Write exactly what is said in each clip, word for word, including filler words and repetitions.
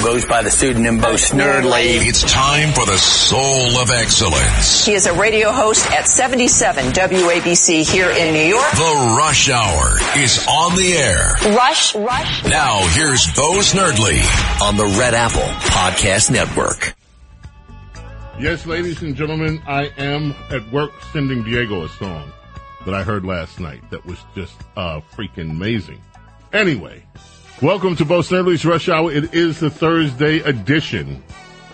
goes by the pseudonym Bo Snerdley. It's time for the Soul of Excellence. He is a radio host at seventy-seven W A B C here in New York. The Rush Hour is on the air. Rush, Rush. Now here's Bo Snerdley on the Red Apple Podcast Network. Yes, ladies and gentlemen, I am at work sending Diego a song that I heard last night that was just uh, freaking amazing. Anyway, welcome to Bo Snerdley's Rush Hour. It is the Thursday edition.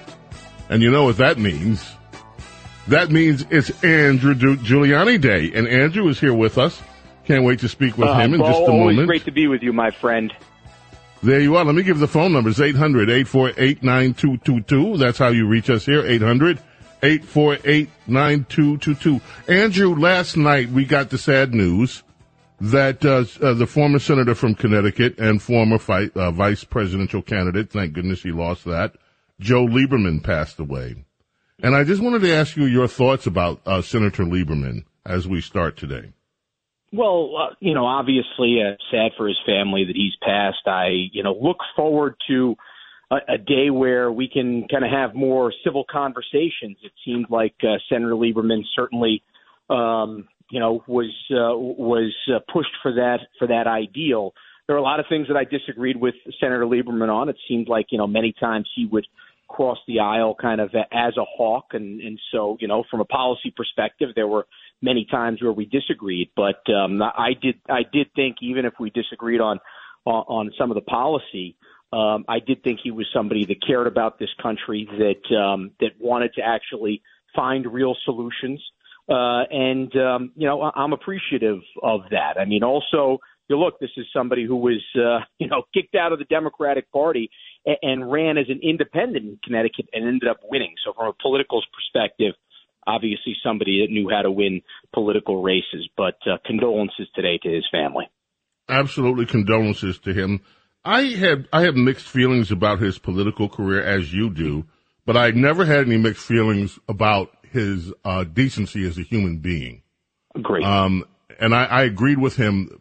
And you know what that means. That means it's Andrew Giuliani Day. And Andrew is here with us. Can't wait to speak with uh, him in Bo, just a always moment. Great to be with you, my friend. There you are. Let me give the phone numbers. eight hundred, eight four eight, nine two two two. That's how you reach us here. eight hundred, eight four eight, nine two two two. Andrew, last night we got the sad news that uh, uh, the former senator from Connecticut and former fight, uh, vice presidential candidate, thank goodness he lost that, Joe Lieberman passed away. And I just wanted to ask you your thoughts about uh, Senator Lieberman as we start today. Well, uh, you know, obviously uh, sad for his family that he's passed. I, you know, look forward to a, a day where we can kind of have more civil conversations. It seemed like uh, Senator Lieberman certainly, um, you know, was uh, was uh, pushed for that for that ideal. There are a lot of things that I disagreed with Senator Lieberman on. It seemed like, you know, many times he would cross the aisle kind of as a hawk. And, and so, you know, from a policy perspective, there were many times where we disagreed. But um, I did I did think, even if we disagreed on on, on some of the policy, um, I did think he was somebody that cared about this country, that um, that wanted to actually find real solutions. Uh, and, um, you know, I'm appreciative of that. I mean, also, you look, this is somebody who was, uh, you know, kicked out of the Democratic Party and, and ran as an independent in Connecticut and ended up winning. So from a political perspective, obviously somebody that knew how to win political races. But uh, condolences today to his family. Absolutely, condolences to him. I have I have mixed feelings about his political career, as you do, but I never had any mixed feelings about his uh, decency as a human being. Great. Um, and I, I agreed with him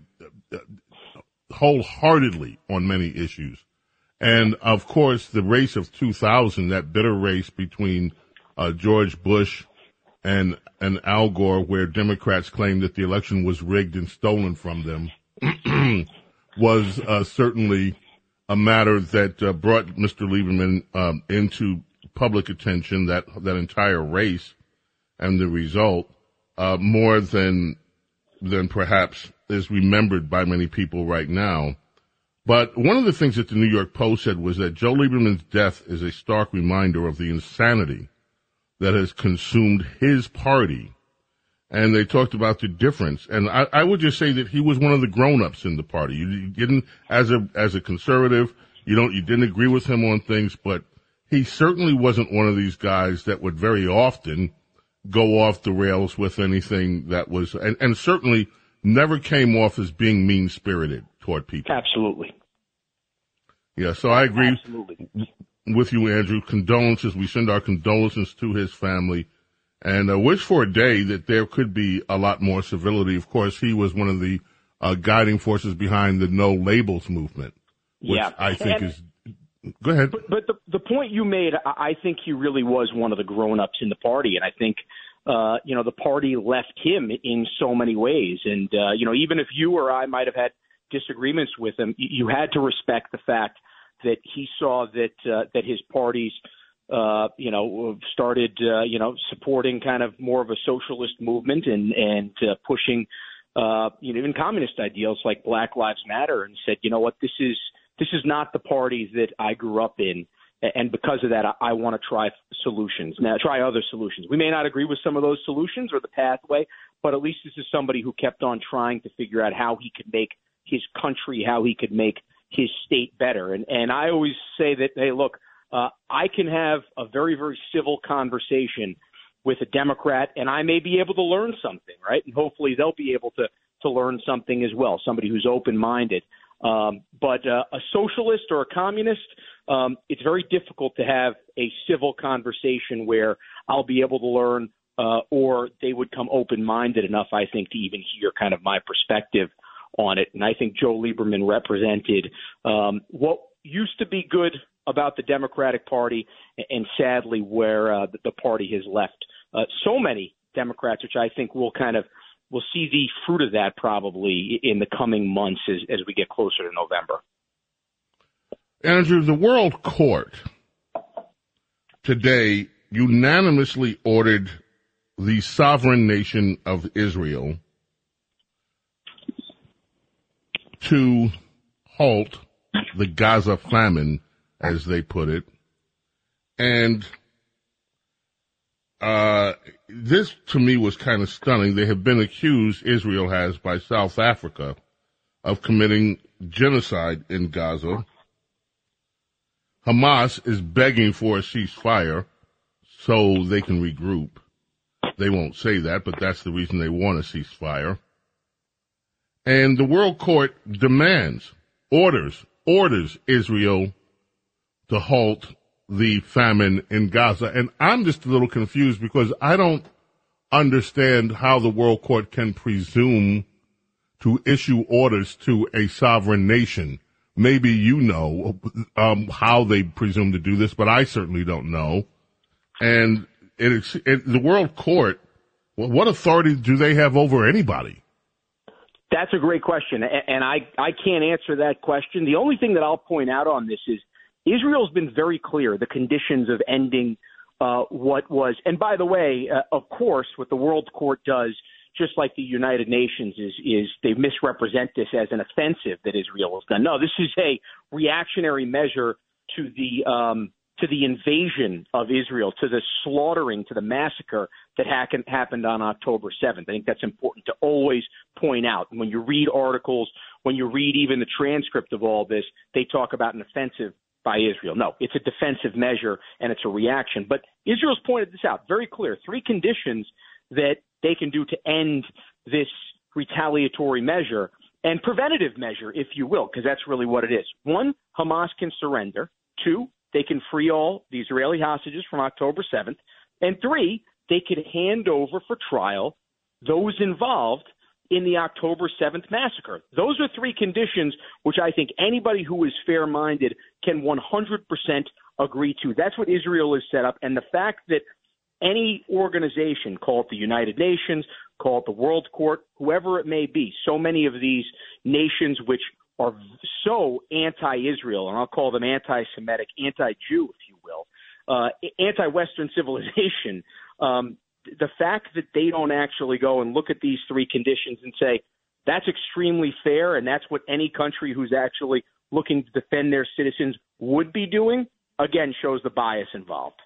wholeheartedly on many issues. And, of course, the race of two thousand, that bitter race between uh, George Bush and, and Al Gore, where Democrats claimed that the election was rigged and stolen from them, was uh, certainly a matter that uh, brought Mister Lieberman um, into public attention, that that entire race and the result, uh, more than than perhaps is remembered by many people right now. But one of the things that the New York Post said was that Joe Lieberman's death is a stark reminder of the insanity that has consumed his party. And they talked about the difference. And I, I would just say that he was one of the grown-ups in the party. You, you didn't, as a as a conservative, you don't you didn't agree with him on things, but he certainly wasn't one of these guys that would very often go off the rails with anything that was, and, and certainly never came off as being mean-spirited toward people. Absolutely. Yeah, so I agree Absolutely. with you, Andrew. Condolences. We send our condolences to his family and uh, wish for a day that there could be a lot more civility. Of course, he was one of the uh, guiding forces behind the No Labels movement, which yeah. I think and, is... Go ahead. But, but the, the point you made, I think he really was one of the grown-ups in the party, and I think, uh, you know, the party left him in so many ways. And, uh, you know, even if you or I might have had disagreements with him, you, you had to respect the fact that he saw that uh, that his parties, uh, you know, started, uh, you know, supporting kind of more of a socialist movement and, and uh, pushing, uh, you know, even communist ideals like Black Lives Matter, and said, you know what, this is This is not the parties that I grew up in, and because of that, I, I want to try solutions. Now, try other solutions. We may not agree with some of those solutions or the pathway, but at least this is somebody who kept on trying to figure out how he could make his country, how he could make his state better. And and I always say that, hey, look, uh, I can have a very, very civil conversation with a Democrat, and I may be able to learn something, right? And hopefully they'll be able to to learn something as well, somebody who's open-minded. Um, but uh, a socialist or a communist, um, it's very difficult to have a civil conversation where I'll be able to learn uh, or they would come open-minded enough, I think, to even hear kind of my perspective on it. And I think Joe Lieberman represented um, what used to be good about the Democratic Party and, sadly, where uh, the party has left uh, so many Democrats, which I think will kind of we'll see the fruit of that probably in the coming months as, as we get closer to November. Andrew, the World Court today unanimously ordered the sovereign nation of Israel to halt the Gaza famine, as they put it. And uh, this, to me, was kind of stunning. They have been accused, Israel has, by South Africa, of committing genocide in Gaza. Hamas is begging for a ceasefire so they can regroup. They won't say that, but that's the reason they want a ceasefire. And the World Court demands, orders, orders Israel to halt the famine in Gaza. And I'm just a little confused because I don't understand how the World Court can presume to issue orders to a sovereign nation. Maybe you know um, how they presume to do this, but I certainly don't know. And it, it, the World Court, what authority do they have over anybody? That's a great question, and I, I can't answer that question. The only thing that I'll point out on this is Israel's been very clear, the conditions of ending uh, what was, and by the way, uh, of course, what the World Court does, just like the United Nations, is, is they misrepresent this as an offensive that Israel has done. No, this is a reactionary measure to the um, to the invasion of Israel, to the slaughtering, to the massacre that ha- happened on October seventh. I think that's important to always point out. When you read articles, when you read even the transcript of all this, they talk about an offensive by Israel. No, it's a defensive measure, and it's a reaction. But Israel's pointed this out, very clear, three conditions that they can do to end this retaliatory measure and preventative measure, if you will, because that's really what it is. One, Hamas can surrender. Two, they can free all the Israeli hostages from October seventh. And three, they could hand over for trial those involved in the October seventh massacre. Those are three conditions which I think anybody who is fair-minded can one hundred percent agree to. That's what Israel is set up. And the fact that any organization, call it the United Nations, call it the World Court, whoever it may be, so many of these nations which are so anti-Israel, and I'll call them anti-Semitic, anti-Jew, if you will, uh, anti-Western civilization, um, the fact that they don't actually go and look at these three conditions and say, that's extremely fair, and that's what any country who's actually looking to defend their citizens would be doing, again, shows the bias involved.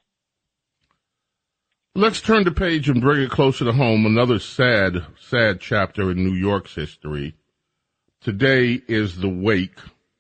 Let's turn the page and bring it closer to home. Another sad, sad chapter in New York's history. Today is the wake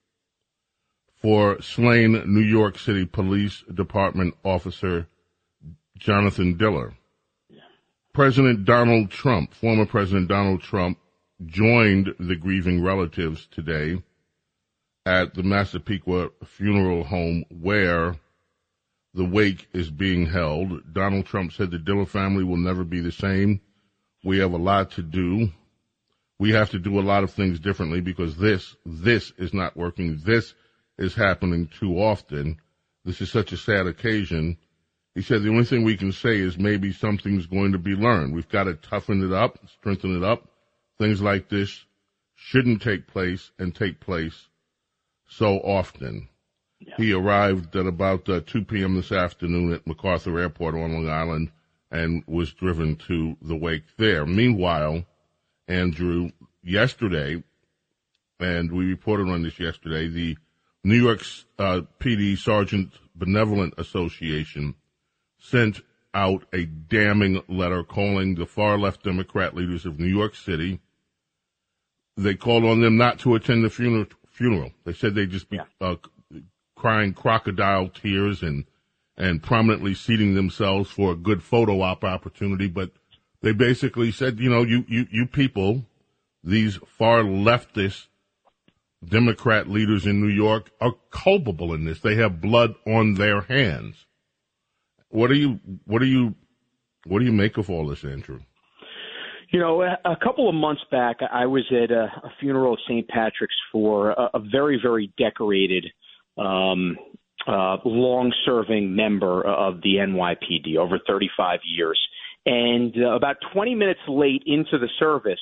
for slain New York City Police Department officer Jonathan Diller. Yeah. President Donald Trump, former President Donald Trump, joined the grieving relatives today at the Massapequa Funeral Home where the wake is being held. Donald Trump said the Diller family will never be the same. We have a lot to do. We have to do a lot of things differently because this, this is not working. This is happening too often. This is such a sad occasion. He said the only thing we can say is maybe something's going to be learned. We've got to toughen it up, strengthen it up. Things like this shouldn't take place and take place so often. Yeah. He arrived at about uh, two p.m. this afternoon at MacArthur Airport on Long Island and was driven to the wake there. Meanwhile, Andrew, yesterday, and we reported on this yesterday, the New York uh, P D Sergeant Benevolent Association sent out a damning letter calling the far-left Democrat leaders of New York City. They called on them not to attend the funeral. funeral. They said they'd just be yeah. uh, crying crocodile tears and, and prominently seating themselves for a good photo op opportunity, but they basically said, you know, you, you, you people, these far leftist Democrat leaders in New York are culpable in this. They have blood on their hands. What do you, what do you, what do you make of all this, Andrew? You know, a couple of months back, I was at a, a funeral of Saint Patrick's for a, a very, very decorated um, uh, long-serving member of the N Y P D, over thirty-five years. And uh, about twenty minutes late into the service,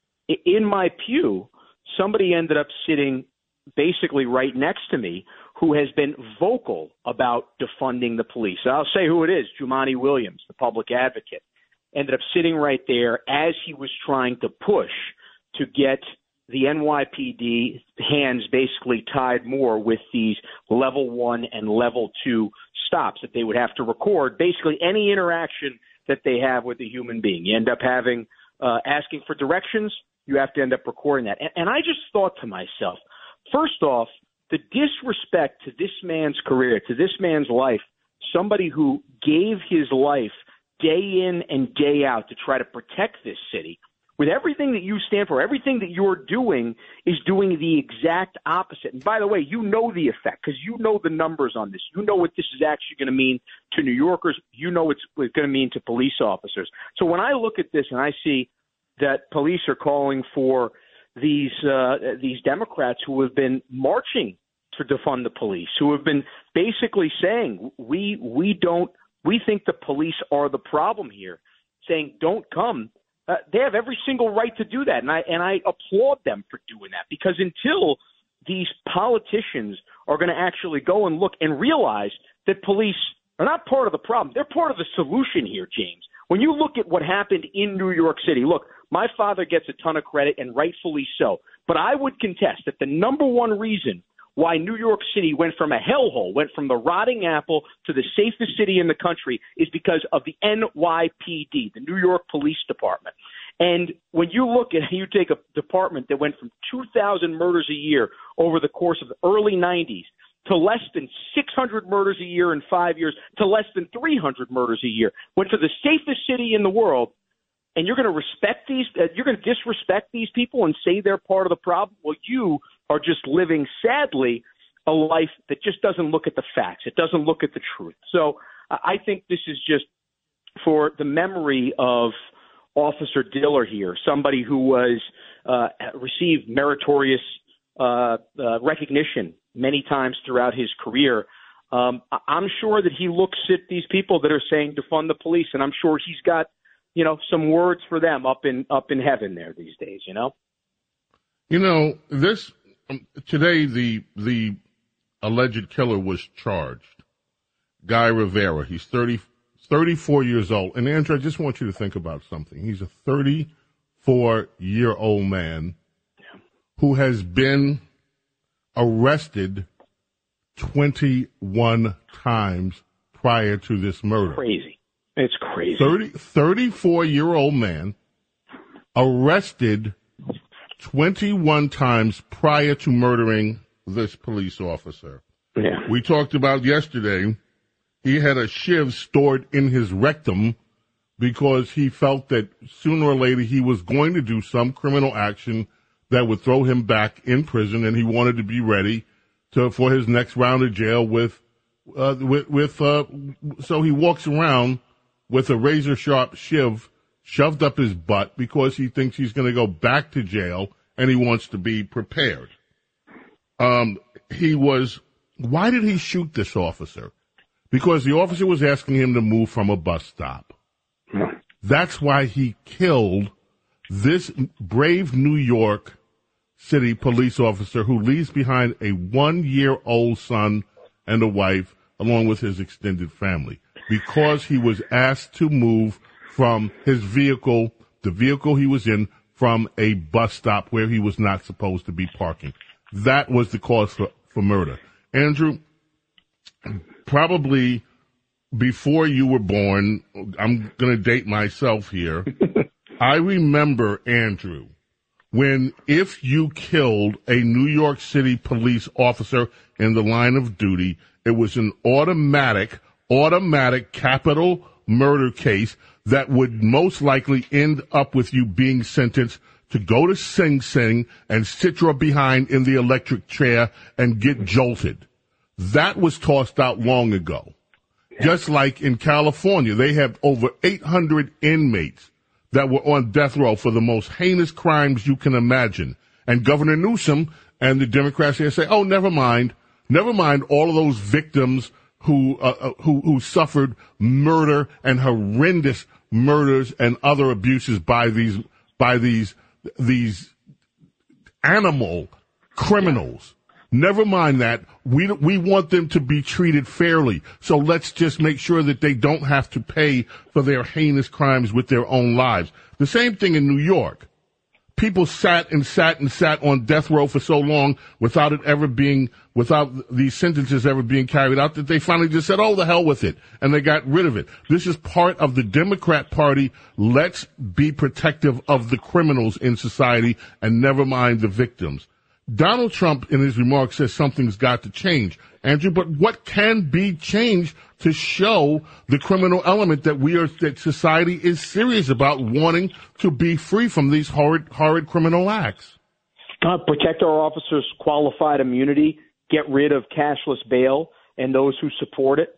in my pew, somebody ended up sitting basically right next to me who has been vocal about defunding the police. I'll say who it is, Jumaane Williams, the public advocate, ended up sitting right there as he was trying to push to get the N Y P D hands basically tied more with these level one and level two stops that they would have to record, basically any interaction that they have with a human being. You end up having uh, asking for directions, you have to end up recording that. And, and I just thought to myself, first off, the disrespect to this man's career, to this man's life, somebody who gave his life day in and day out to try to protect this city, with everything that you stand for, everything that you're doing is doing the exact opposite. And by the way, you know the effect because you know the numbers on this. You know what this is actually going to mean to New Yorkers. You know what it's going to mean to police officers. So when I look at this and I see that police are calling for these uh, these Democrats who have been marching to defund the police, who have been basically saying we we don't we think the police are the problem here, saying don't come. Uh, they have every single right to do that, and I and I applaud them for doing that because until these politicians are going to actually go and look and realize that police are not part of the problem, they're part of the solution here, James. When you look at what happened in New York City, look, my father gets a ton of credit, and rightfully so, but I would contest that the number one reason why New York City went from a hellhole, went from the rotting apple to the safest city in the country is because of the N Y P D, the New York Police Department. And when you look at, you take a department that went from two thousand murders a year over the course of the early nineties to less than six hundred murders a year in five years to less than three hundred murders a year, went to the safest city in the world, and you're going to respect these, uh, you're going to disrespect these people and say they're part of the problem? Well, you are just living, sadly, a life that just doesn't look at the facts. It doesn't look at the truth. So uh, I think this is just for the memory of Officer Diller here, somebody who was uh, received meritorious uh, uh, recognition many times throughout his career. Um, I'm sure that he looks at these people that are saying defund the police, and I'm sure he's got, you know, some words for them up in up in heaven there these days. You know, you know this. Um, today, the the alleged killer was charged. Guy Rivera. He's thirty, thirty-four years old. And, Andrew, I just want you to think about something. He's a thirty-four-year-old man yeah. who has been arrested twenty-one times prior to this murder. Crazy. It's crazy. thirty, thirty-four-year-old man arrested twenty-one times prior to murdering this police officer. Yeah. We talked about yesterday, he had a shiv stored in his rectum because he felt that sooner or later he was going to do some criminal action that would throw him back in prison, and he wanted to be ready to for his next round of jail with, uh, with, with, uh, so he walks around with a razor-sharp shiv shoved up his butt because he thinks he's going to go back to jail and he wants to be prepared. Um, he was, why did he shoot this officer? Because the officer was asking him to move from a bus stop. That's why he killed this brave New York City police officer who leaves behind a one-year-old son and a wife along with his extended family because he was asked to move from his vehicle, the vehicle he was in, from a bus stop where he was not supposed to be parking. That was the cause for, for murder. Andrew, probably before you were born, I'm going to date myself here, I remember, Andrew, when if you killed a New York City police officer in the line of duty, it was an automatic, automatic capital murder case that would most likely end up with you being sentenced to go to Sing Sing and sit your behind in the electric chair and get jolted. That was tossed out long ago. Just like in California, they have over eight hundred inmates that were on death row for the most heinous crimes you can imagine. And Governor Newsom and the Democrats here say, oh, never mind. Never mind all of those victims who uh, who who suffered murder and horrendous murders and other abuses by these by these these animal criminals. Never mind that. We we want them to be treated fairly. So let's just make sure that they don't have to pay for their heinous crimes with their own lives. The same thing in New York. People sat and sat and sat on death row for so long without it ever being, without these sentences ever being carried out, that they finally just said, oh, the hell with it. And they got rid of it. This is part of the Democrat Party. Let's be protective of the criminals in society and never mind the victims. Donald Trump, in his remarks, says something's got to change. Andrew, but what can be changed to show the criminal element that we are, that society is serious about wanting to be free from these horrid, horrid criminal acts? Uh, protect our officers' qualified immunity, get rid of cashless bail and those who support it.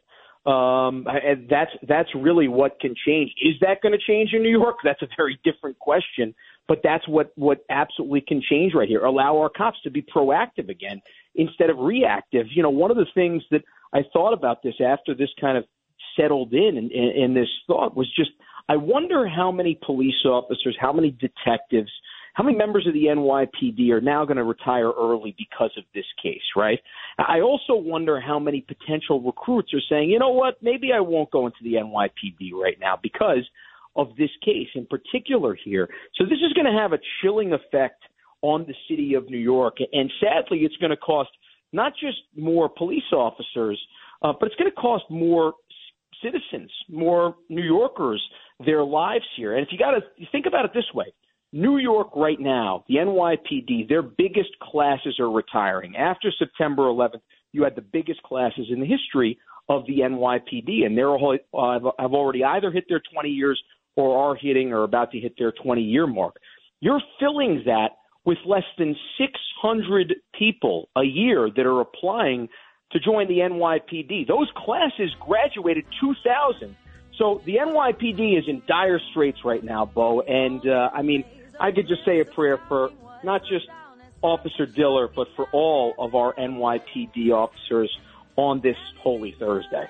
Um, and that's that's really what can change. Is that going to change in New York? That's a very different question. But that's what, what absolutely can change right here. Allow our cops to be proactive again instead of reactive. You know, one of the things that I thought about this after this kind of settled in and, and, and this thought was just, I wonder how many police officers, how many detectives, how many members of the N Y P D are now going to retire early because of this case, right? I also wonder how many potential recruits are saying, you know what, maybe I won't go into the N Y P D right now because of this case in particular here. So this is going to have a chilling effect on the city of New York. And sadly, it's going to cost not just more police officers, uh, but it's going to cost more citizens, more New Yorkers, their lives here. And if you got to think about it this way, New York right now, the N Y P D, their biggest classes are retiring. After September eleventh, you had the biggest classes in the history of the N Y P D, and they're uh, have already either hit their twenty years or are hitting or about to hit their twenty-year mark. You're filling that with less than six hundred people a year that are applying to join the N Y P D. Those classes graduated two thousand. So the N Y P D is in dire straits right now, Bo. And, uh, I mean, I could just say a prayer for not just Officer Diller, but for all of our N Y P D officers on this Holy Thursday.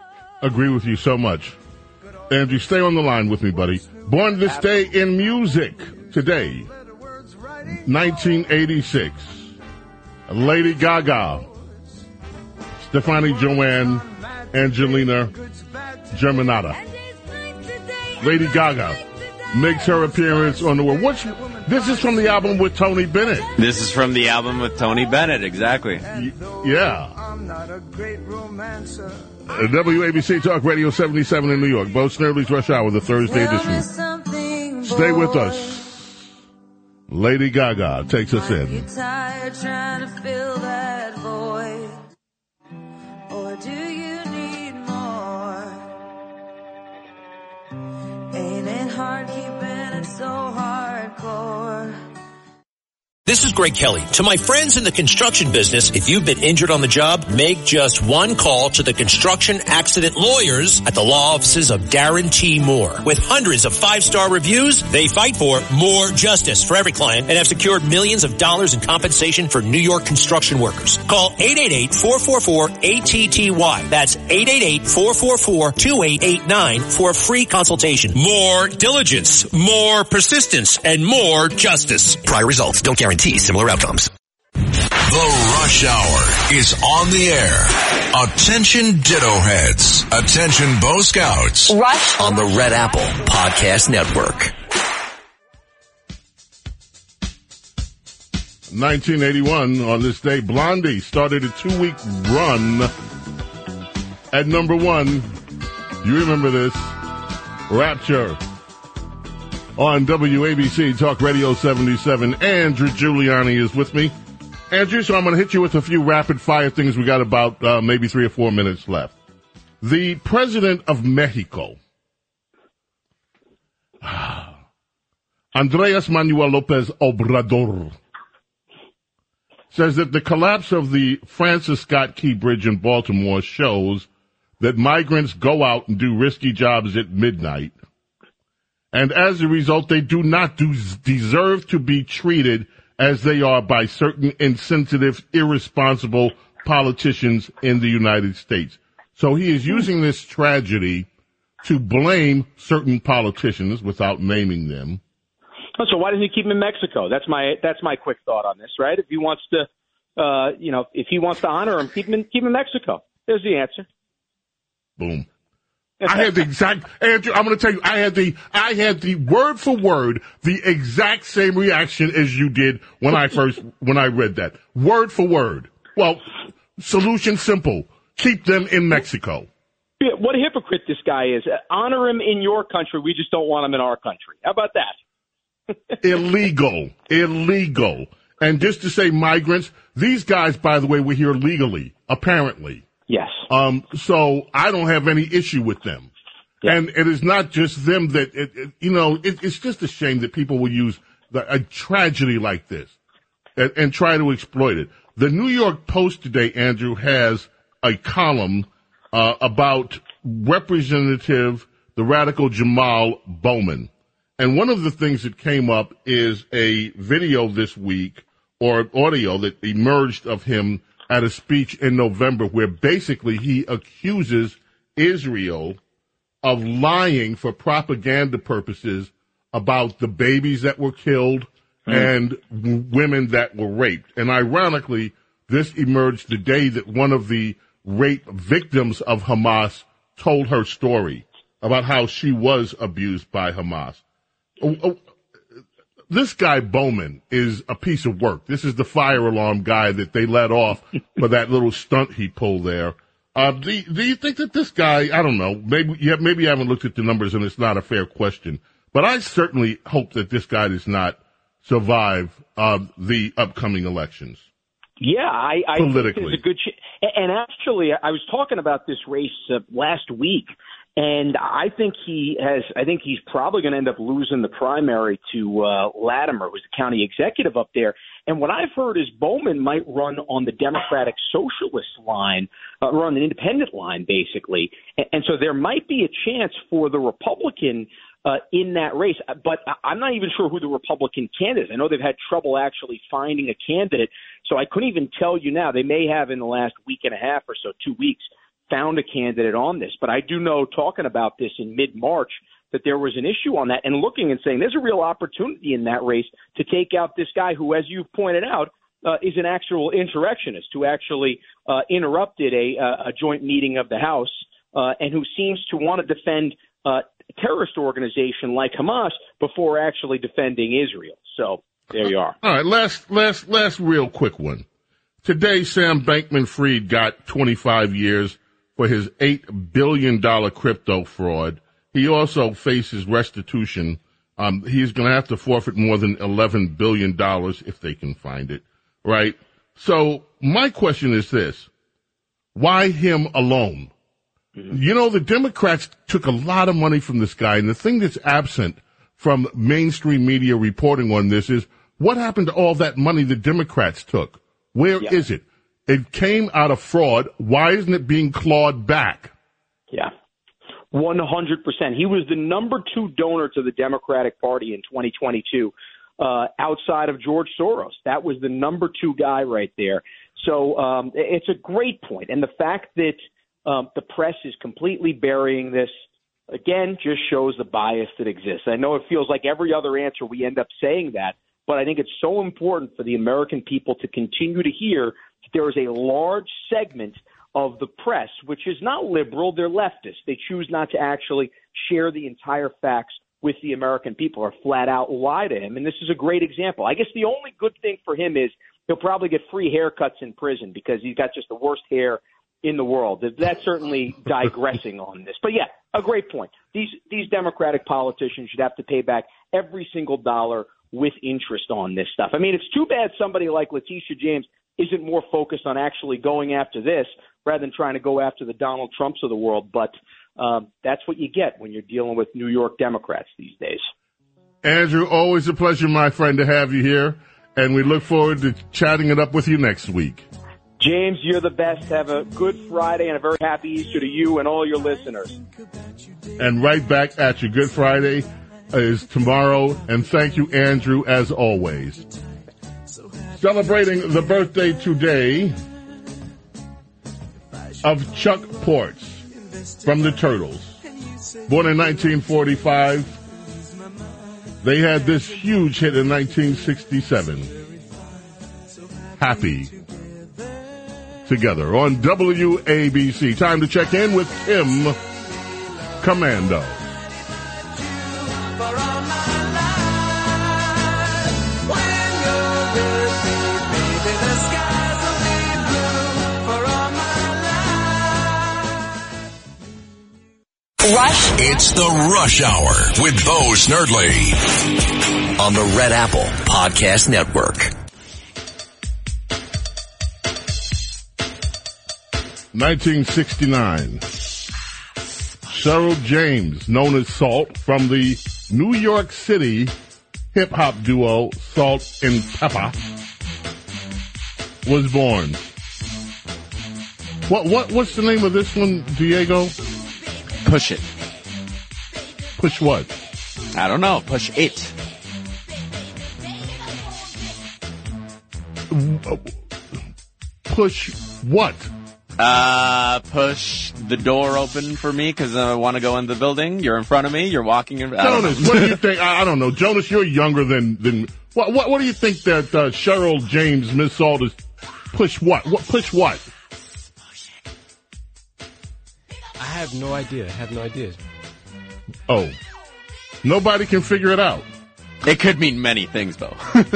Agree with you so much. Andrew, stay on the line with me, buddy. Born this day in music today, nineteen eighty-six. Lady Gaga, Stefani Joanne, Angelina Germanata. Lady Gaga makes her appearance on the world. What's, this is from the album with Tony Bennett. This is from the album with Tony Bennett, exactly. Y- yeah. Uh, W A B C Talk Radio seventy-seven in New York. Bo Snerdley's Rush Hour, the Thursday edition. Stay with us. Lady Gaga takes us in. Tired trying to fill that void, or do you need more? Ain't it hard keeping it so hardcore? This is Greg Kelly. To my friends in the construction business, if you've been injured on the job, make just one call to the construction accident lawyers at the law offices of Guarantee Moore. With hundreds of five-star reviews, they fight for more justice for every client and have secured millions of dollars in compensation for New York construction workers. Call eight eight eight, four four four, A T T Y. That's eight eight eight, four four four, two eight eight nine for a free consultation. More diligence, more persistence, and more justice. Prior results don't guarantee similar outcomes. The Rush Hour is on the air. Attention Ditto Heads. Attention Bo Scouts. Rush on the Red Apple Podcast Network. nineteen eighty-one, on this day, Blondie started a two-week run at number one. You remember this. Rapture. On W A B C Talk Radio seventy-seven, Andrew Giuliani is with me. Andrew, so I'm going to hit you with a few rapid-fire things. We got about uh, maybe three or four minutes left. The president of Mexico, Andrés Manuel López Obrador, says that the collapse of the Francis Scott Key Bridge in Baltimore shows that migrants go out and do risky jobs at midnight. And as a result, they do not do, deserve to be treated as they are by certain insensitive, irresponsible politicians in the United States. So he is using this tragedy to blame certain politicians without naming them. Oh, so why doesn't he keep him in Mexico? That's my that's my quick thought on this, right? If he wants to, uh, you know, if he wants to honor him, keep him in, keep him in Mexico. There's the answer. Boom. I had the exact, Andrew, I'm going to tell you, I had the, I had the word for word, the exact same reaction as you did when I first, when I read that. Word for word. Well, solution simple. Keep them in Mexico. Yeah, what a hypocrite this guy is. Uh, honor him in your country. We just don't want him in our country. How about that? Illegal. Illegal. And just to say migrants, these guys, by the way, were here legally, apparently. Yes. Um, so I don't have any issue with them. Yeah. And it is not just them that, it, it, you know, it, it's just a shame that people will use the, a tragedy like this and, and try to exploit it. The New York Post today, Andrew, has a column uh, about Representative, the radical Jamal Bowman. And one of the things that came up is a video this week or audio that emerged of him at a speech in November where basically he accuses Israel of lying for propaganda purposes about the babies that were killed mm. and w- women that were raped. And ironically, this emerged the day that one of the rape victims of Hamas told her story about how she was abused by Hamas. Oh, oh, This guy, Bowman, is a piece of work. This is the fire alarm guy that they let off for that little stunt he pulled there. Uh, do, do you think that this guy, I don't know, maybe you, have, maybe you haven't looked at the numbers and it's not a fair question, but I certainly hope that this guy does not survive uh, the upcoming elections. Yeah, I, I think politically. there's a good ch- and actually, I was talking about this race uh, last week. And I think he has. I think he's probably going to end up losing the primary to uh, Latimer, who's the county executive up there. And what I've heard is Bowman might run on the Democratic Socialist line, uh, or on the independent line, basically. And, and so there might be a chance for the Republican uh, in that race. But I'm not even sure who the Republican candidate is. I know they've had trouble actually finding a candidate, so I couldn't even tell you now. They may have in the last week and a half or so, two weeks. Found a candidate on this. But I do know, talking about this in mid-March, that there was an issue on that, and looking and saying there's a real opportunity in that race to take out this guy who, as you've pointed out, uh, is an actual insurrectionist who actually uh, interrupted a, a joint meeting of the House uh, and who seems to want to defend uh, a terrorist organization like Hamas before actually defending Israel. So there you are. All right, last, last, last real quick one. Today, Sam Bankman-Fried got twenty-five years for his eight billion dollars crypto fraud. He also faces restitution. Um, he's going to have to forfeit more than eleven billion dollars if they can find it, right? So my question is this. Why him alone? Mm-hmm. You know, the Democrats took a lot of money from this guy, and the thing that's absent from mainstream media reporting on this is what happened to all that money the Democrats took? Where yeah. is it? It came out of fraud. Why isn't it being clawed back? Yeah, one hundred percent. He was the number two donor to the Democratic Party in twenty twenty-two uh, outside of George Soros. That was the number two guy right there. So um, it's a great point. And the fact that um, the press is completely burying this, again, just shows the bias that exists. I know it feels like every other answer we end up saying that, but I think it's so important for the American people to continue to hear there is a large segment of the press, which is not liberal, they're leftist. They choose not to actually share the entire facts with the American people or flat out lie to him. And this is a great example. I guess the only good thing for him is he'll probably get free haircuts in prison because he's got just the worst hair in the world. That's certainly digressing on this. But, yeah, a great point. These, these Democratic politicians should have to pay back every single dollar with interest on this stuff. I mean, it's too bad somebody like Letitia James isn't more focused on actually going after this rather than trying to go after the Donald Trumps of the world. But um, that's what you get when you're dealing with New York Democrats these days. Andrew, always a pleasure, my friend, to have you here. And we look forward to chatting it up with you next week. James, you're the best. Have a good Friday and a very happy Easter to you and all your listeners. And right back at you. Good Friday is tomorrow. And thank you, Andrew, as always. Celebrating the birthday today of Chuck Ports from the Turtles. Born in nineteen forty-five, they had this huge hit in nineteen sixty-seven. Happy Together on W A B C. Time to check in with Kim Commando. Rush. It's the Rush Hour with Bo Snerdley on the Red Apple Podcast Network. nineteen sixty-nine. Cheryl James, known as Salt, from the New York City hip-hop duo Salt and Pepper, was born. What what what's the name of this one, Diego? Push It. Push what? I don't know. Push It. Push what? Uh, push the door open for me because I want to go in the building. You're in front of me. You're walking in. Jonas, what do you think? I, I don't know. Jonas, you're younger than than. What what, what do you think that uh, Cheryl James, Miss Salt, is push what? What push what? I have no idea. I have no idea. Oh, nobody can figure it out. It could mean many things, though.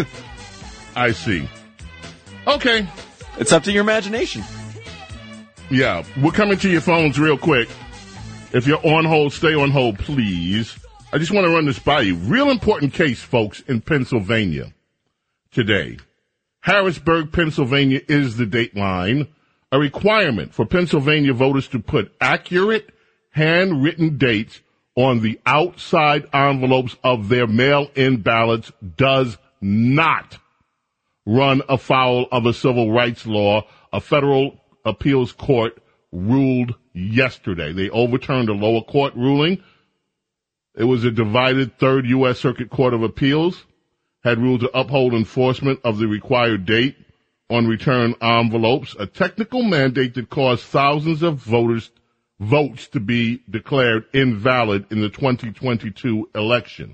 I see. Okay. It's up to your imagination. Yeah, we're coming to your phones real quick. If you're on hold, stay on hold, please. I just want to run this by you. Real important case, folks, in Pennsylvania today. Harrisburg, Pennsylvania is the date line. A requirement for Pennsylvania voters to put accurate handwritten dates on the outside envelopes of their mail-in ballots does not run afoul of a civil rights law. A federal appeals court ruled yesterday. They overturned a lower court ruling. It was a divided third U S Circuit Court of Appeals, had ruled to uphold enforcement of the required date on return envelopes, a technical mandate that caused thousands of voters votes to be declared invalid in the twenty twenty-two election.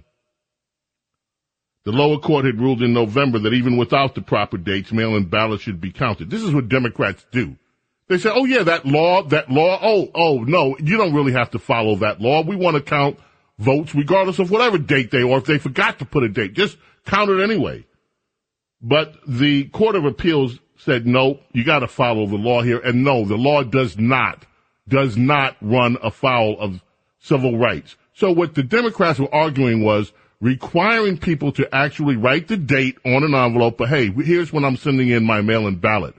The lower court had ruled in November that even without the proper dates, mail-in ballots should be counted. This is what Democrats do. They say, oh, yeah, that law, that law, oh, oh, no, you don't really have to follow that law. We want to count votes regardless of whatever date they or if they forgot to put a date. Just count it anyway. But the Court of Appeals said, no, you got to follow the law here. And no, the law does not, does not run afoul of civil rights. So what the Democrats were arguing was requiring people to actually write the date on an envelope, but hey, here's when I'm sending in my mail-in ballot.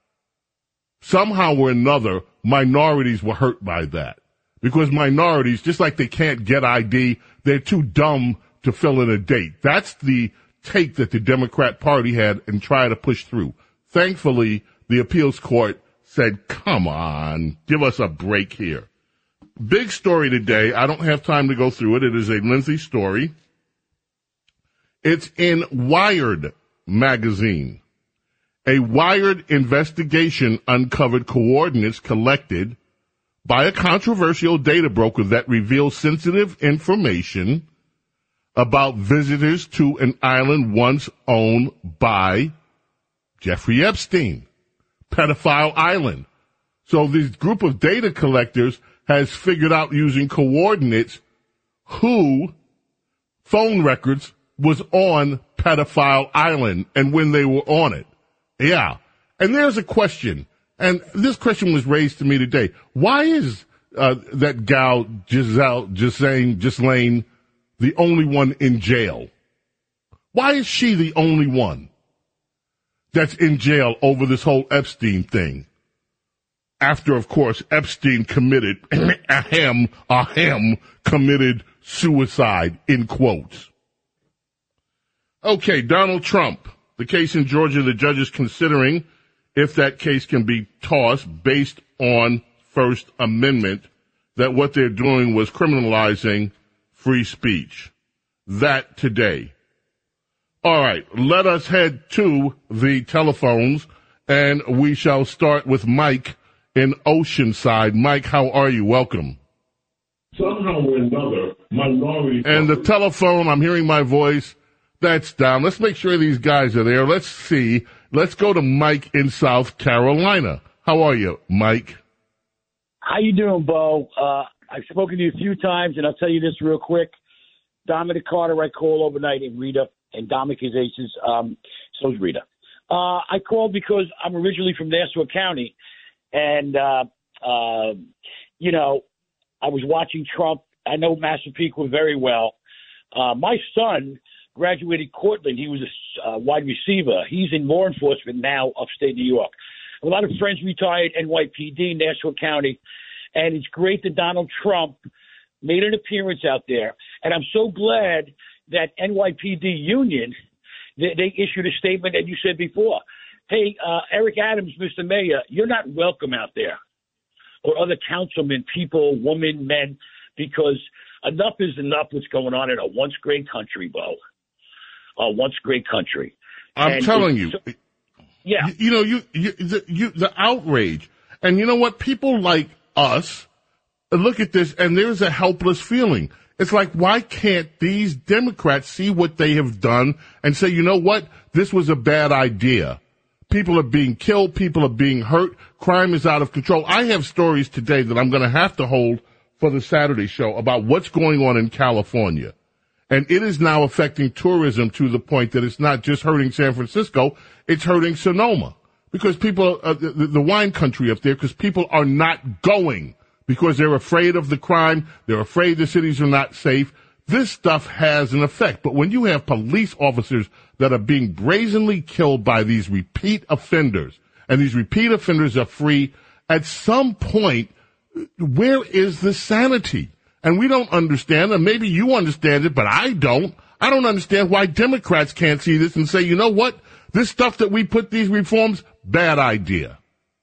Somehow or another, minorities were hurt by that. Because minorities, just like they can't get I D, they're too dumb to fill in a date. That's the take that the Democrat Party had and tried to push through. Thankfully, the appeals court said, come on, give us a break here. Big story today. I don't have time to go through it. It is a lengthy story. It's in Wired magazine. A Wired investigation uncovered coordinates collected by a controversial data broker that reveals sensitive information about visitors to an island once owned by Jeffrey Epstein, Pedophile Island. So this group of data collectors has figured out using coordinates who phone records was on Pedophile Island and when they were on it. Yeah. And there's a question, and this question was raised to me today. Why is uh, that gal Giselle, Ghislaine, Ghislaine the only one in jail? Why is she the only one that's in jail over this whole Epstein thing? After, of course, Epstein committed, ahem, ahem, committed suicide, in quotes. Okay, Donald Trump. The case in Georgia, the judge is considering if that case can be tossed based on First Amendment, that what they're doing was criminalizing free speech. That today. All right, let us head to the telephones, and we shall start with Mike in Oceanside. Mike, how are you? Welcome. Somehow or another, minority. And the telephone, I'm hearing my voice. That's down. Let's make sure these guys are there. Let's see. Let's go to Mike in South Carolina. How are you, Mike? How you doing, Bo? Uh, I've spoken to you a few times, and I'll tell you this real quick. Dominic Carter, I called overnight, and Rita, and Dominic is aces. Um, so's Rita. Uh, I called because I'm originally from Nassau County, and, uh, uh, you know, I was watching Trump. I know Massapequa very well. Uh, my son graduated Cortland. He was a uh, wide receiver. He's in law enforcement now, upstate New York. A lot of friends retired N Y P D, Nassau County, and it's great that Donald Trump made an appearance out there. And I'm so glad that N Y P D Union, they, they issued a statement that you said before. Hey, uh, Eric Adams, Mister Mayor, you're not welcome out there. Or other councilmen, people, women, men, because enough is enough what's going on in a once great country, Bo. A once great country. I'm and telling you. So, yeah. You, you know, you, you, the, you, the outrage. And you know what? People like us look at this and there's a helpless feeling. It's like, why can't these Democrats see what they have done and say, you know what? This was a bad idea. People are being killed. People are being hurt. Crime is out of control. I have stories today that I'm going to have to hold for the Saturday show about what's going on in California. And it is now affecting tourism to the point that it's not just hurting San Francisco, it's hurting Sonoma. Because people, uh, the, the wine country up there, because people are not going because they're afraid of the crime, they're afraid the cities are not safe. This stuff has an effect. But when you have police officers that are being brazenly killed by these repeat offenders, and these repeat offenders are free, at some point, where is the sanity? And we don't understand, and maybe you understand it, but I don't. I don't understand why Democrats can't see this and say, you know what? This stuff that we put these reforms, bad idea.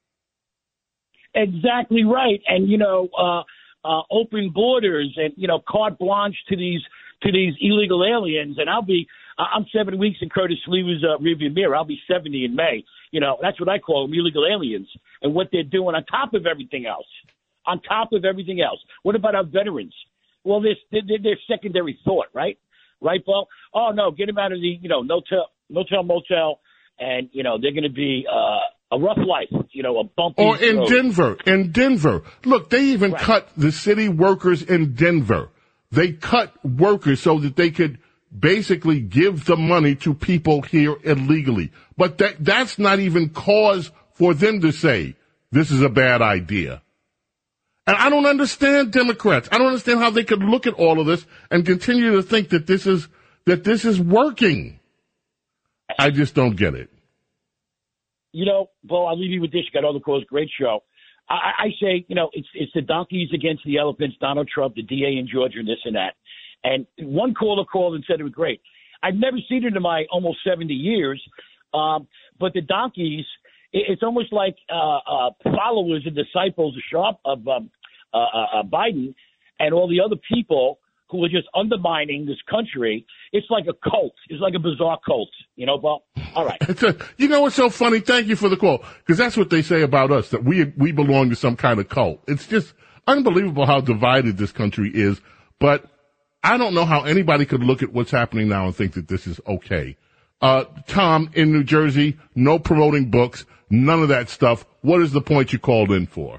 Exactly right. And, you know, uh, uh, open borders and, you know, carte blanche to these to these illegal aliens. And I'll be, uh, I'm seven weeks in Curtis Lever's uh, rearview mirror. I'll be seventy in May. You know, that's what I call them, illegal aliens, and what they're doing on top of everything else. On top of everything else. What about our veterans? Well, they're, they're, they're secondary thought, right? Right, Paul? Oh, no, get them out of the, you know, no-tell, no-tell motel, and, you know, they're going to be uh, a rough life, you know, a bumpy Or in road. Denver, in Denver. Look, they even Right. cut the city workers in Denver. They cut workers so that they could basically give the money to people here illegally. But that that's not even cause for them to say this is a bad idea. And I don't understand Democrats. I don't understand how they could look at all of this and continue to think that this is that this is working. I just don't get it. You know, Bo, I'll leave you with this. You got all the calls. Great show. I, I say, you know, it's it's the donkeys against the elephants, Donald Trump, the D A in Georgia, and this and that. And one caller called and said it was great. I've never seen it in my almost seventy years, um, but the donkeys, it, it's almost like uh, uh, followers and disciples of, Sharp, of um, uh, uh, Biden and all the other people who are just undermining this country. It's like a cult. It's like a bizarre cult, you know, Bob? All right. It's a, you know what's so funny? Thank you for the call, because that's what they say about us, that we we belong to some kind of cult. It's just unbelievable how divided this country is, but I don't know how anybody could look at what's happening now and think that this is okay. Uh, Tom, in New Jersey, no promoting books, none of that stuff. What is the point you called in for?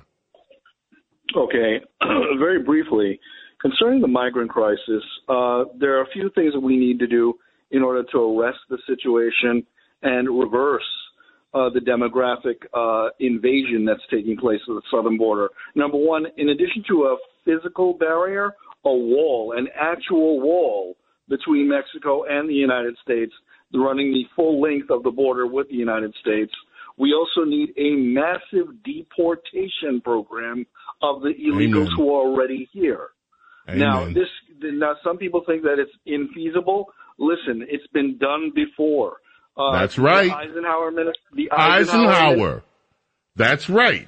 Okay, very briefly, concerning the migrant crisis, uh, there are a few things that we need to do in order to arrest the situation and reverse uh, the demographic uh, invasion that's taking place at the southern border. Number one, in addition to a physical barrier, a wall, an actual wall between Mexico and the United States, running the full length of the border with the United States. We also need a massive deportation program of the illegals Amen. who are already here. Amen. Now, this now some people think that it's infeasible. Listen, it's been done before. Uh, That's right. The Eisenhower, the Eisenhower, Eisenhower. That's right.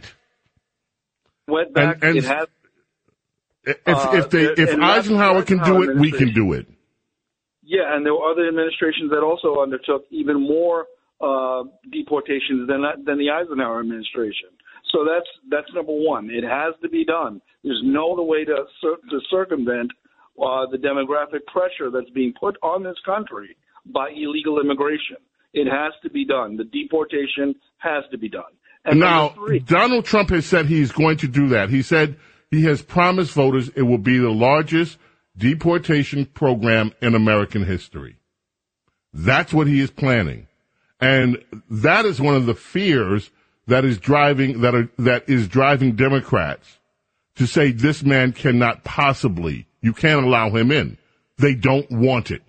Went back. And, and it has. if uh, if they if and Eisenhower can do it, we can do it. Yeah, and there were other administrations that also undertook even more uh, deportations than than the Eisenhower administration. So that's that's number one. It has to be done. There's no other way to, cir- to circumvent uh, the demographic pressure that's being put on this country by illegal immigration. It has to be done. The deportation has to be done. And now, Donald Trump has said he's going to do that. He said he has promised voters it will be the largest deportation program in American history. That's what he is planning. And that is one of the fears that is driving that are, that is driving Democrats to say this man cannot possibly, you can't allow him in. They don't want it.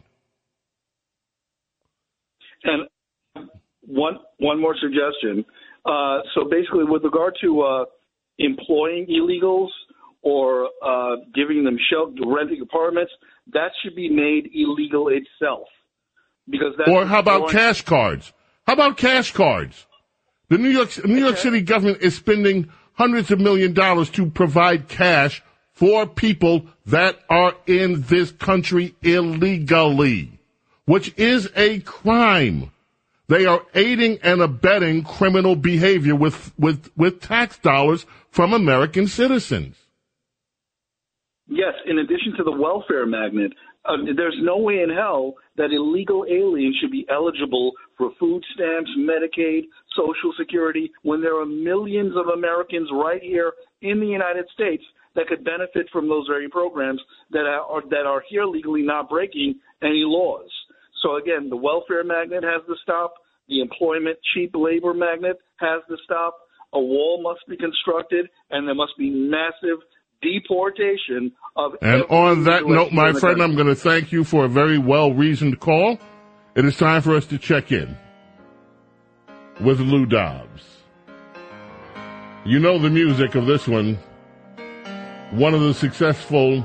And one one more suggestion. Uh, so basically, with regard to uh, employing illegals or uh, giving them shelter, renting apartments, that should be made illegal itself. Because that's or how about cash cards? How about cash cards? The New York New York City government is spending hundreds of million dollars to provide cash for people that are in this country illegally, which is a crime. They are aiding and abetting criminal behavior with, with, with tax dollars from American citizens. Yes, in addition to the welfare magnet, uh, there's no way in hell that illegal aliens should be eligible for food stamps, Medicaid, Social Security, when there are millions of Americans right here in the United States that could benefit from those very programs that are, that are here legally not breaking any laws. So again, the welfare magnet has to stop. The employment cheap labor magnet has to stop. A wall must be constructed, and there must be massive deportation of. And on that note, my friend, I'm going to thank you for a very well-reasoned call. It is time for us to check in with Lou Dobbs. You know the music of this one. One of the successful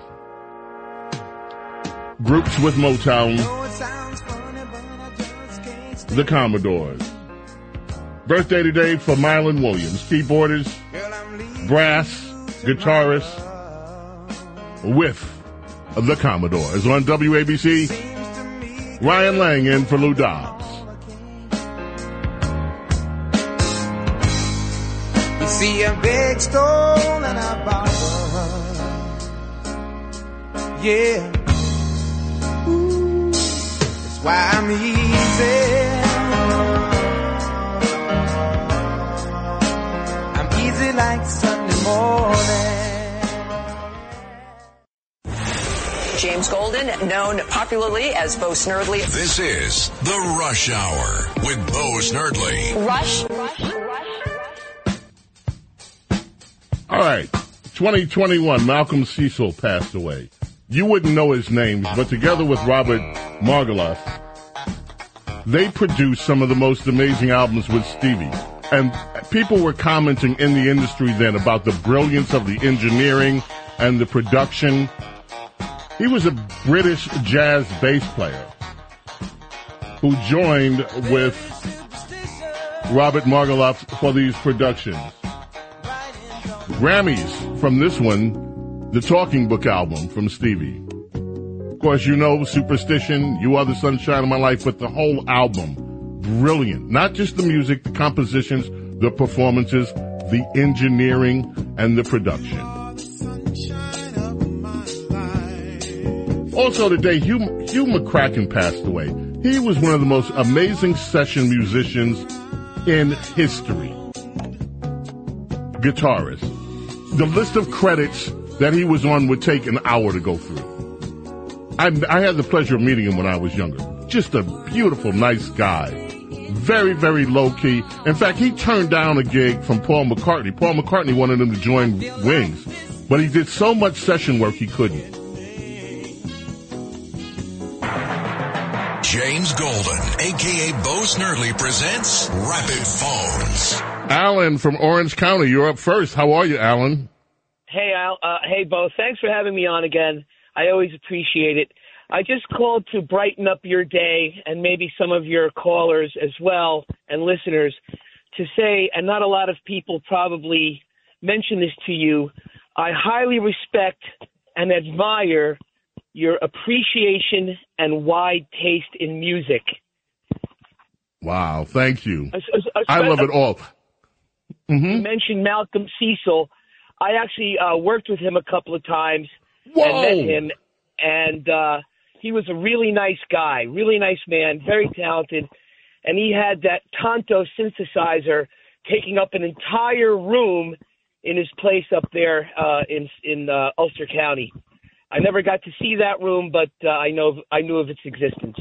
groups with Motown, the Commodores. Birthday today for Mylan Williams, keyboardist, brass, guitarist with the Commodores. On W A B C, Ryan Lang in for Lou Dobbs. You see a big stone and a bottle, yeah. Ooh, that's why I'm easy. I'm easy like Sunday morning. James Golden, known popularly as Bo Snerdley. This is The Rush Hour with Bo Snerdley. Rush, rush, rush. All right, twenty twenty-one, Malcolm Cecil passed away. You wouldn't know his name, but together with Robert Margouleff, they produced some of the most amazing albums with Stevie. And people were commenting in the industry then about the brilliance of the engineering and the production. He was a British jazz bass player who joined with Robert Margouleff for these productions. Grammys from this one, the Talking Book album from Stevie. Of course, you know Superstition, You Are the Sunshine of My Life, but the whole album, brilliant. Not just the music, the compositions, the performances, the engineering, and the production. Also today, Hugh, Hugh McCracken passed away. He was one of the most amazing session musicians in history. Guitarist. The list of credits that he was on would take an hour to go through. I, I had the pleasure of meeting him when I was younger. Just a beautiful, nice guy. Very, very low-key. In fact, he turned down a gig from Paul McCartney. Paul McCartney wanted him to join Wings, but he did so much session work he couldn't. James Golden, a k a. Bo Snerdley, presents Rapid Phones. Alan from Orange County, you're up first. How are you, Alan? Hey, Al. Uh, hey, Bo. Thanks for having me on again. I always appreciate it. I just called to brighten up your day and maybe some of your callers as well and listeners to say, and not a lot of people probably mention this to you, I highly respect and admire your appreciation and wide taste in music. Wow, thank you. I, I, I love it all. Mm-hmm. You mentioned Malcolm Cecil. I actually uh, worked with him a couple of times Whoa. and met him, and uh, he was a really nice guy, really nice man, very talented, and he had that Tonto synthesizer taking up an entire room in his place up there uh, in in uh, Ulster County. I never got to see that room, but uh, I know I knew of its existence.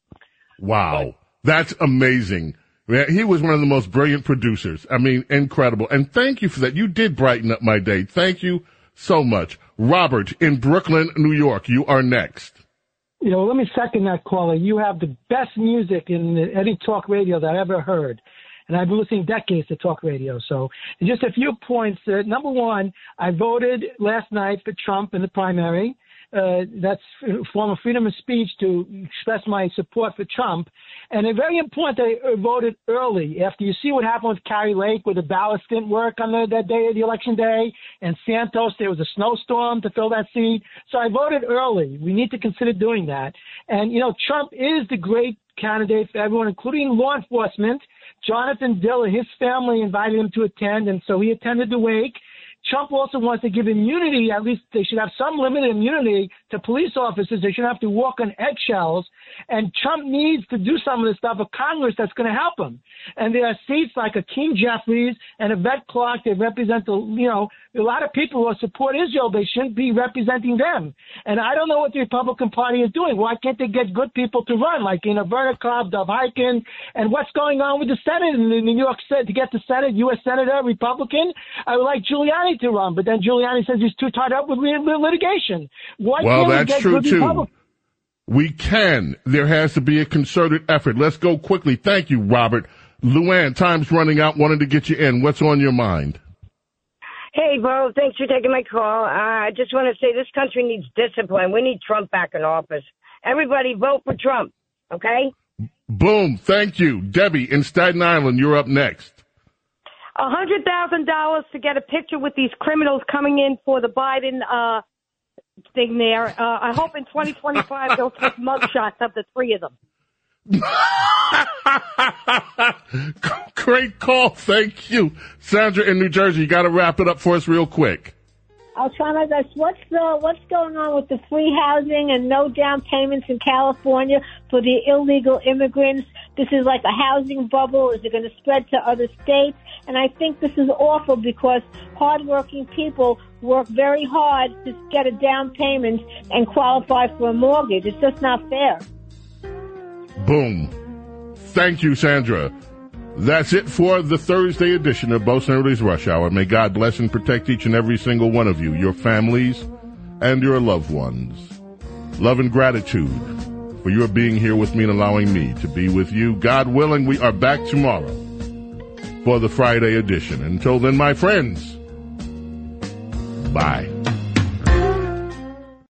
Wow, but, that's amazing. Man, he was one of the most brilliant producers. I mean, incredible. And thank you for that. You did brighten up my day. Thank you so much. Robert in Brooklyn, New York, you are next. You know, let me second that, caller. You have the best music in any talk radio that I ever heard. And I've been listening decades to talk radio. So just a few points. Uh, number one, I voted last night for Trump in the primary. Uh, that's a form of freedom of speech to express my support for Trump. And it's very important that I voted early. After you see what happened with Carrie Lake, where the ballots didn't work on the, that day of the election day, and Santos, there was a snowstorm to fill that seat. So I voted early. We need to consider doing that. And, you know, Trump is the great candidate for everyone, including law enforcement. Jonathan Diller, his family invited him to attend, and so he attended the wake. Trump also wants to give immunity, at least they should have some limited immunity to police officers. They shouldn't have to walk on eggshells. And Trump needs to do some of the stuff of Congress that's going to help him. And there are seats like Hakeem Jeffries and Yvette Clarke. They represent, the, you know, a lot of people who support Israel. They shouldn't be representing them. And I don't know what the Republican Party is doing. Why can't they get good people to run, like, you know, Verna Cobb, Dov Hikind, and what's going on with the Senate in the New York Senate to get the Senate, U S Senator, Republican? I would like Giuliani to run, but then Giuliani says he's too tied up with litigation. Why well, can't we that's get true, good too. Republicans? We can. There has to be a concerted effort. Let's go quickly. Thank you, Robert. Luann, time's running out. Wanted to get you in. What's on your mind? Hey, Bo, thanks for taking my call. Uh, I just want to say this country needs discipline. We need Trump back in office. Everybody vote for Trump, okay? Boom. Thank you. Debbie in Staten Island, you're up next. one hundred thousand dollars to get a picture with these criminals coming in for the Biden uh, thing there. Uh, I hope in twenty twenty-five they'll take mugshots of the three of them. Great call. Thank you. Sandra in New Jersey, you got to wrap it up for us real quick. I'll try my best. What's the what's going on with the free housing and no down payments in California for the illegal immigrants? This is like a housing bubble. Is it going to spread to other states? And I think this is awful because hardworking people work very hard to get a down payment and qualify for a mortgage. It's just not fair. Boom. Thank you, Sandra. That's it for the Thursday edition of Bo Snerdly's Rush Hour. May God bless and protect each and every single one of you, your families, and your loved ones. Love and gratitude for your being here with me and allowing me to be with you. God willing, we are back tomorrow for the Friday edition. Until then, my friends, bye.